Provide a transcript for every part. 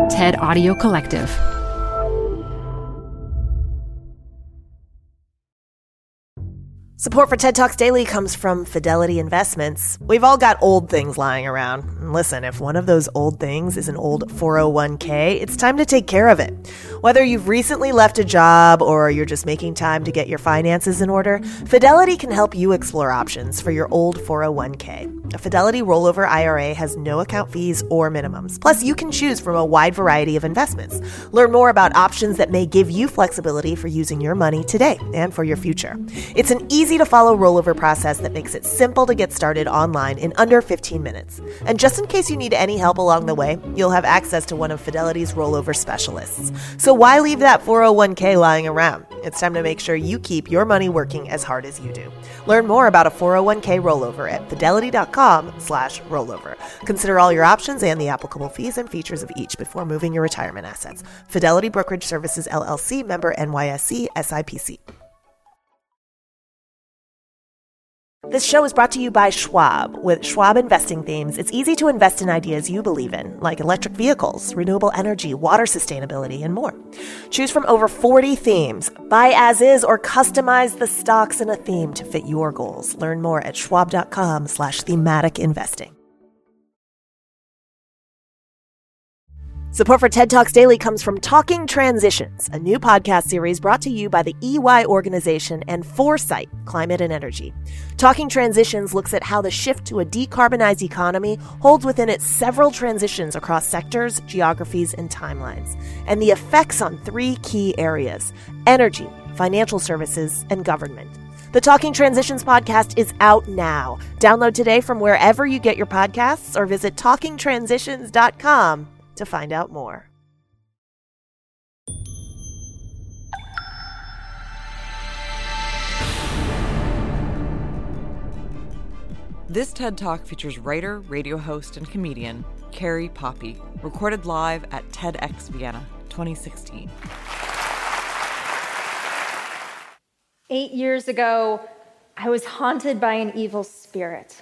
TED Audio Collective. Support for TED Talks Daily comes from Fidelity Investments. We've all got old things lying around. And listen, if one of those old things is an old 401k, it's time to take care of it. Whether you've recently left a job or you're just making time to get your finances in order, Fidelity can help you explore options for your old 401k. A Fidelity rollover IRA has no account fees or minimums. Plus, you can choose from a wide variety of investments. Learn more about options that may give you flexibility for using your money today and for your future. It's an easy-to-follow rollover process that makes it simple to get started online in under 15 minutes. And just in case you need any help along the way, you'll have access to one of Fidelity's rollover specialists. So why leave that 401k lying around? It's time to make sure you keep your money working as hard as you do. Learn more about a 401k rollover at fidelity.com/rollover. Consider all your options and the applicable fees and features of each before moving your retirement assets. Fidelity Brokerage Services, LLC, member NYSE, SIPC. This show is brought to you by Schwab. With Schwab Investing Themes, it's easy to invest in ideas you believe in, like electric vehicles, renewable energy, water sustainability, and more. Choose from over 40 themes. Buy as is or customize the stocks in a theme to fit your goals. Learn more at schwab.com/thematic investing. Support for TED Talks Daily comes from Talking Transitions, a new podcast series brought to you by the EY organization and Foresight Climate and Energy. Talking Transitions looks at how the shift to a decarbonized economy holds within it several transitions across sectors, geographies, and timelines, and the effects on three key areas: energy, financial services, and government. The Talking Transitions podcast is out now. Download today from wherever you get your podcasts or visit talkingtransitions.com to find out more. This TED Talk features writer, radio host, and comedian Carrie Poppy, recorded live at TEDx Vienna 2016. 8 years ago, I was haunted by an evil spirit.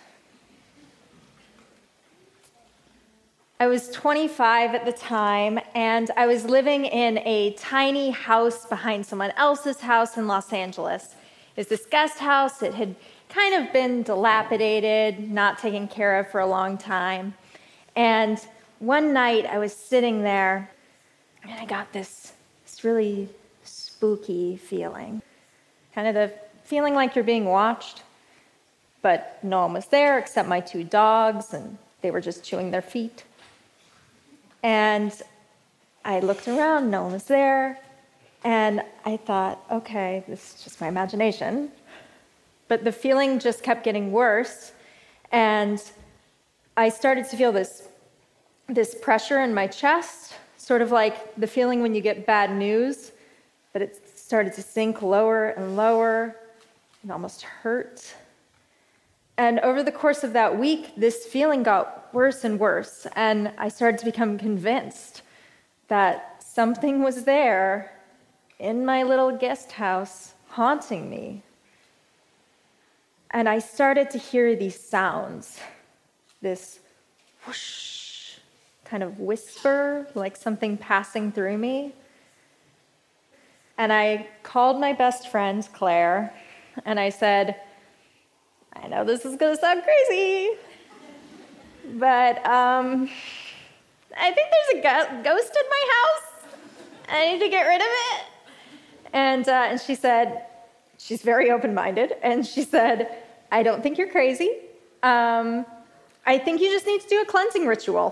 I was 25 at the time, and I was living in a tiny house behind someone else's house in Los Angeles. It was this guest house. It had kind of been dilapidated, not taken care of for a long time. And one night, I was sitting there, and I got this really spooky feeling. Kind of the feeling like you're being watched, but no one was there except my two dogs, and they were just chewing their feet. And I looked around, no one was there, and I thought, okay, this is just my imagination. But the feeling just kept getting worse, and I started to feel this pressure in my chest, sort of like the feeling when you get bad news, but it started to sink lower and lower and almost hurt. And over the course of that week, this feeling got worse and worse, and I started to become convinced that something was there in my little guest house haunting me. And I started to hear these sounds, this whoosh kind of whisper, like something passing through me. And I called my best friend, Claire, and I said, I know this is going to sound crazy, but I think there's a ghost in my house. I need to get rid of it. And she said, she's very open-minded, and she said, I don't think you're crazy. I think you just need to do a cleansing ritual.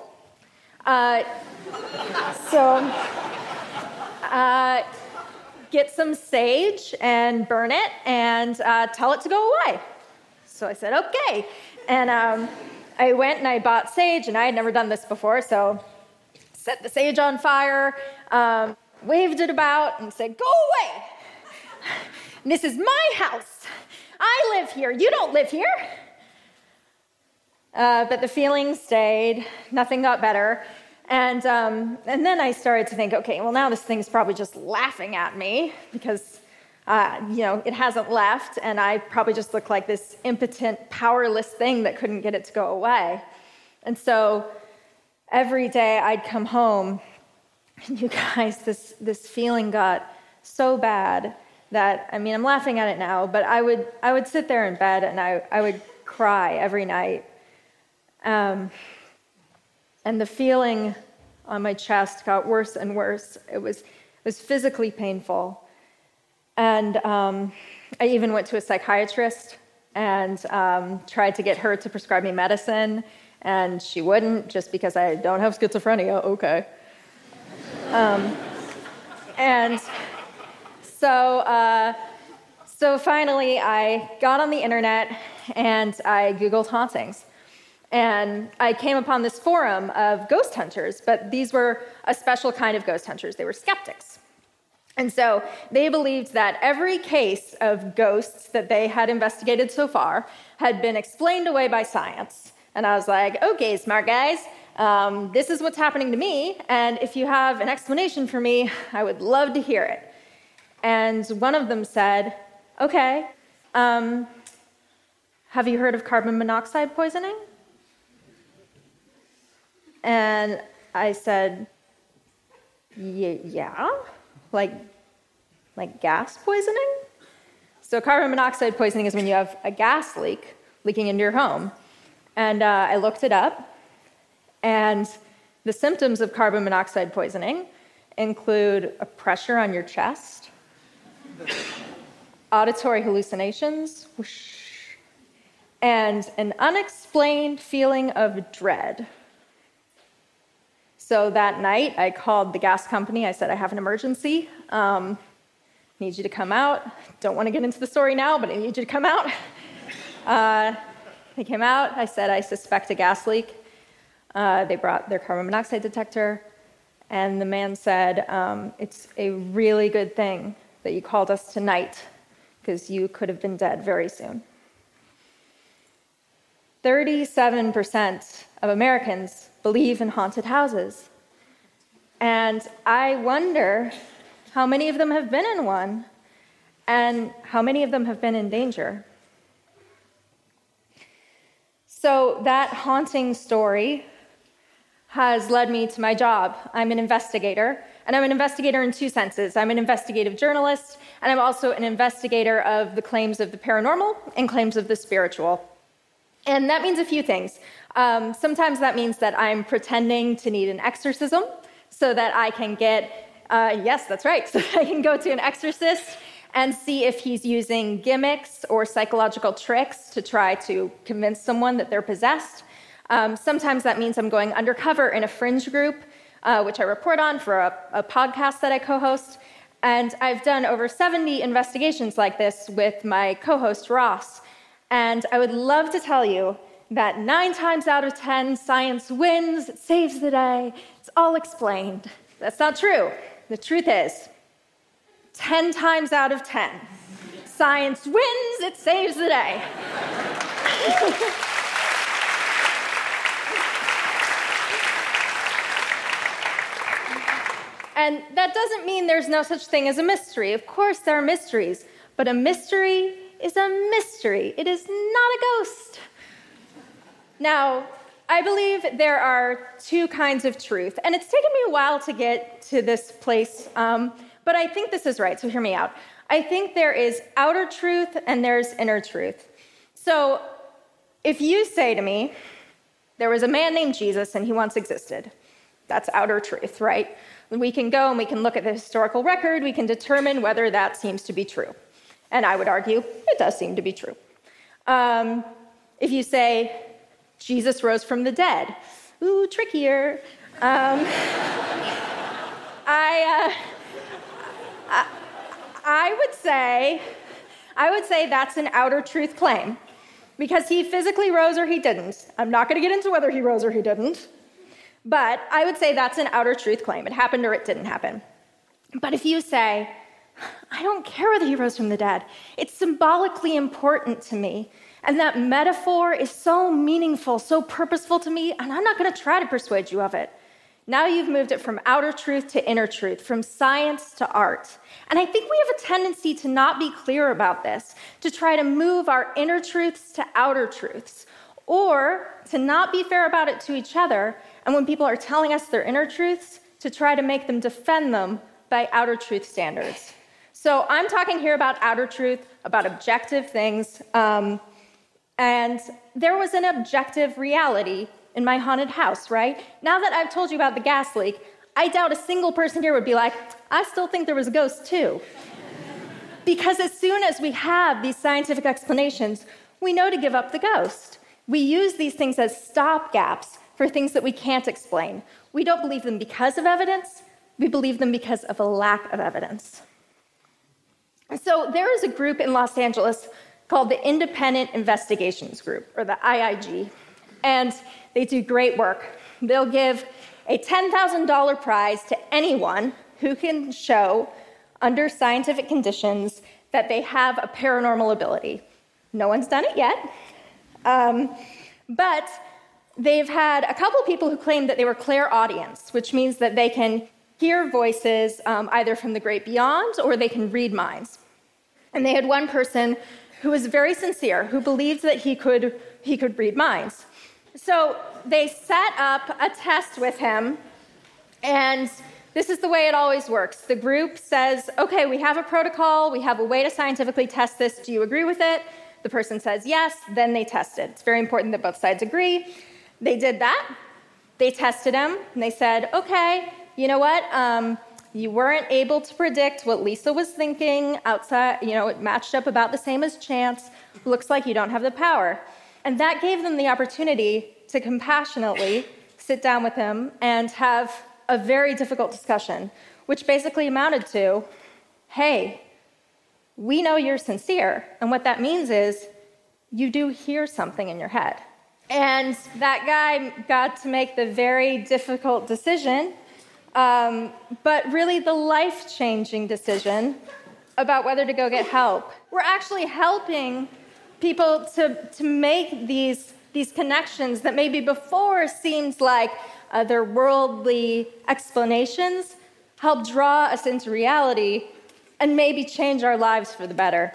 Get some sage and burn it and tell it to go away. So I said, okay. And I went and I bought sage, and I had never done this before, so set the sage on fire, waved it about, and said, go away. This is my house. I live here. You don't live here. But the feeling stayed. Nothing got better. And then I started to think, okay, well, now this thing's probably just laughing at me because it hasn't left, and I probably just look like this impotent, powerless thing that couldn't get it to go away. And so every day I'd come home And you guys, this feeling got so bad that, I mean, I'm laughing at it now, but I would sit there in bed and I would cry every night. And the feeling on my chest got worse and worse. It was physically painful. And I even went to a psychiatrist and tried to get her to prescribe me medicine, and she wouldn't, just because I don't have schizophrenia. Okay. And so finally I got on the internet and I Googled hauntings. And I came upon this forum of ghost hunters, but these were a special kind of ghost hunters. They were skeptics. And so they believed that every case of ghosts that they had investigated so far had been explained away by science. And I was like, okay, smart guys, this is what's happening to me, and if you have an explanation for me, I would love to hear it. And one of them said, okay, have you heard of carbon monoxide poisoning? And I said, yeah, like gas poisoning? So carbon monoxide poisoning is when you have a gas leaking into your home. And I looked it up, and the symptoms of carbon monoxide poisoning include a pressure on your chest, auditory hallucinations, whoosh, and an unexplained feeling of dread. So that night, I called the gas company. I said, I have an emergency. Need you to come out. Don't want to get into the story now, but I need you to come out. They came out. I said, I suspect a gas leak. They brought their carbon monoxide detector. And the man said, it's a really good thing that you called us tonight, because you could have been dead very soon. 37% of Americans believe in haunted houses. And I wonder how many of them have been in one, and how many of them have been in danger. So that haunting story has led me to my job. I'm an investigator, and I'm an investigator in two senses. I'm an investigative journalist, and I'm also an investigator of the claims of the paranormal and claims of the spiritual. And that means a few things. Sometimes that means that I'm pretending to need an exorcism so that I can get, yes, that's right, so that I can go to an exorcist and see if he's using gimmicks or psychological tricks to try to convince someone that they're possessed. Sometimes that means I'm going undercover in a fringe group, which I report on for a podcast that I co-host. And I've done over 70 investigations like this with my co-host, Ross. And I would love to tell you that 9 times out of 10, science wins, it saves the day, it's all explained. That's not true. The truth is, 10 times out of 10, science wins, it saves the day. And that doesn't mean there's no such thing as a mystery. Of course there are mysteries, but a mystery is a mystery. It is not a ghost. Now, I believe there are 2 kinds of truth, and it's taken me a while to get to this place, but I think this is right, so hear me out. I think there is outer truth and there's inner truth. So if you say to me, there was a man named Jesus and he once existed, that's outer truth, right? We can go and we can look at the historical record, we can determine whether that seems to be true. And I would argue, it does seem to be true. If you say, Jesus rose from the dead, ooh, trickier. I would say that's an outer truth claim, because he physically rose or he didn't. I'm not going to get into whether he rose or he didn't, but I would say that's an outer truth claim. It happened or it didn't happen. But if you say, I don't care whether he rose from the dead, it's symbolically important to me, and that metaphor is so meaningful, so purposeful to me, and I'm not going to try to persuade you of it. Now you've moved it from outer truth to inner truth, from science to art. And I think we have a tendency to not be clear about this, to try to move our inner truths to outer truths, or to not be fair about it to each other, and when people are telling us their inner truths, to try to make them defend them by outer truth standards. So I'm talking here about outer truth, about objective things, and there was an objective reality in my haunted house, right? Now that I've told you about the gas leak, I doubt a single person here would be like, I still think there was a ghost too. Because as soon as we have these scientific explanations, we know to give up the ghost. We use these things as stopgaps for things that we can't explain. We don't believe them because of evidence, we believe them because of a lack of evidence. So there is a group in Los Angeles called the Independent Investigations Group, or the IIG, and they do great work. They'll give a $10,000 prize to anyone who can show, under scientific conditions, that they have a paranormal ability. No one's done it yet, but they've had a couple of people who claim that they were clairaudients, which means that they can hear voices either from the great beyond or they can read minds. And they had one person who was very sincere, who believed that he could read minds. So they set up a test with him, and this is the way it always works. The group says, okay, we have a protocol, we have a way to scientifically test this, do you agree with it? The person says yes, then they test it. It's very important that both sides agree. They did that, they tested him, and they said, okay, you know what? You weren't able to predict what Lisa was thinking outside, it matched up about the same as chance. Looks like you don't have the power. And that gave them the opportunity to compassionately sit down with him and have a very difficult discussion, which basically amounted to, hey, we know you're sincere, and what that means is you do hear something in your head. And that guy got to make the very difficult decision, but really the life-changing decision about whether to go get help. We're actually helping people to make these connections that maybe before seemed like otherworldly explanations, help draw us into reality and maybe change our lives for the better.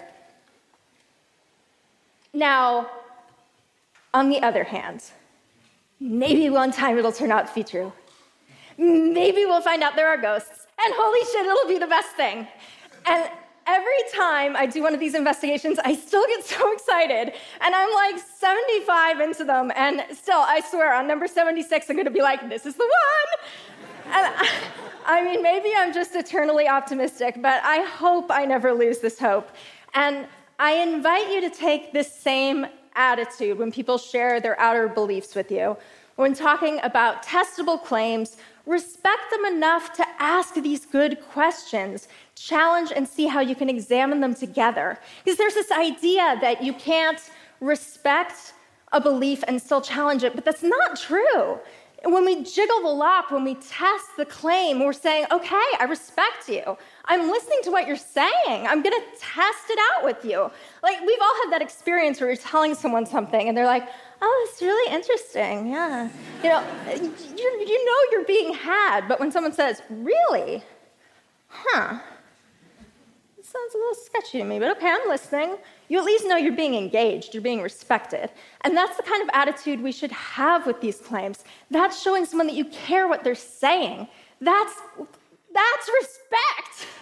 Now, on the other hand, maybe one time it'll turn out to be true. Maybe we'll find out there are ghosts, and holy shit, it'll be the best thing. And every time I do one of these investigations, I still get so excited, and I'm like 75 into them, and still, I swear, on number 76, I'm gonna be like, this is the one! And I mean, maybe I'm just eternally optimistic, but I hope I never lose this hope. And I invite you to take this same attitude when people share their outer beliefs with you. When talking about testable claims, respect them enough to ask these good questions, challenge and see how you can examine them together. Because there's this idea that you can't respect a belief and still challenge it, but that's not true. When we jiggle the lock, when we test the claim, we're saying, okay, I respect you. I'm listening to what you're saying. I'm going to test it out with you. Like, we've all had that experience where you're telling someone something, and they're like, oh, it's really interesting, yeah. You know you're being had, but when someone says, really? Huh. It sounds a little sketchy to me, but okay, I'm listening. You at least know you're being engaged, you're being respected. And that's the kind of attitude we should have with these claims. That's showing someone that you care what they're saying. That's respect.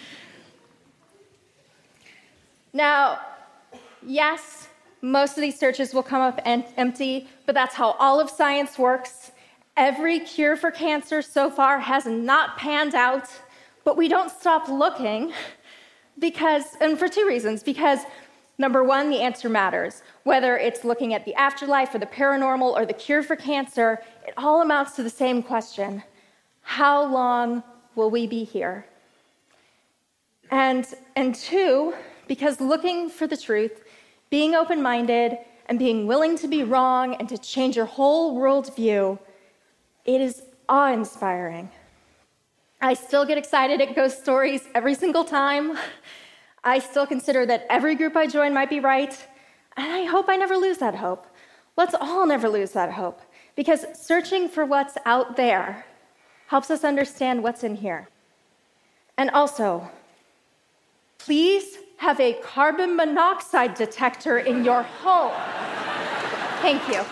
Now, yes, most of these searches will come up empty, but that's how all of science works. Every cure for cancer so far has not panned out, but we don't stop looking and for two reasons. Because number one, the answer matters. Whether it's looking at the afterlife or the paranormal or the cure for cancer, it all amounts to the same question. How long will we be here? And two, because looking for the truth, being open-minded, and being willing to be wrong and to change your whole worldview, it is awe-inspiring. I still get excited at ghost stories every single time. I still consider that every group I join might be right, and I hope I never lose that hope. Let's all never lose that hope, because searching for what's out there helps us understand what's in here. And also, please have a carbon monoxide detector in your home. Thank you.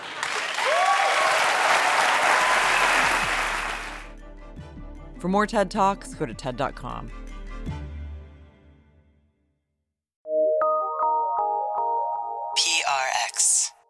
For more TED Talks, go to TED.com. PRX.